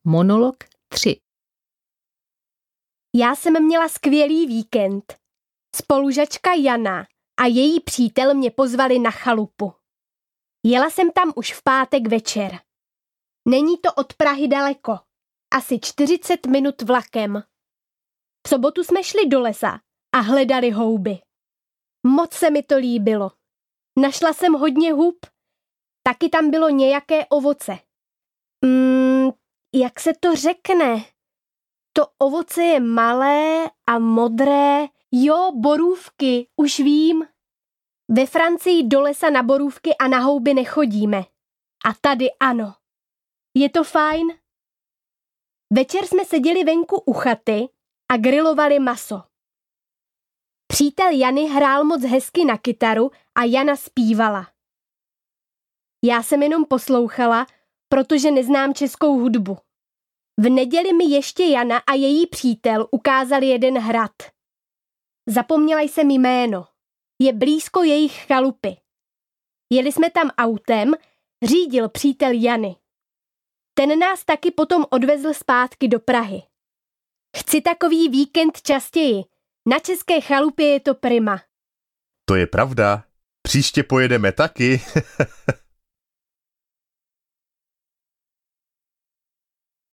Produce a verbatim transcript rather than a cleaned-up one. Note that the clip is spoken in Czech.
Monolog tři. Já jsem měla skvělý víkend. Spolužačka Jana a její přítel mě pozvali na chalupu. Jela jsem tam už v pátek večer. Není to od Prahy daleko. Asi čtyřicet minut vlakem. V sobotu jsme šli do lesa a hledali houby. Moc se mi to líbilo. Našla jsem hodně hub. Taky tam bylo nějaké ovoce. Mm, jak se to řekne? To ovoce je malé a modré. Jo, borůvky, už vím. Ve Francii do lesa na borůvky a na houby nechodíme. A tady ano. Je to fajn? Večer jsme seděli venku u chaty a grilovali maso. Přítel Jany hrál moc hezky na kytaru a Jana zpívala. Já jsem jenom poslouchala, protože neznám českou hudbu. V neděli mi ještě Jana a její přítel ukázali jeden hrad. Zapomněla jsem jméno. Je blízko jejich chalupy. Jeli jsme tam autem, řídil přítel Jany. Ten nás taky potom odvezl zpátky do Prahy. Chci takový víkend častěji. Na české chalupě je to prima. To je pravda. Příště pojedeme taky.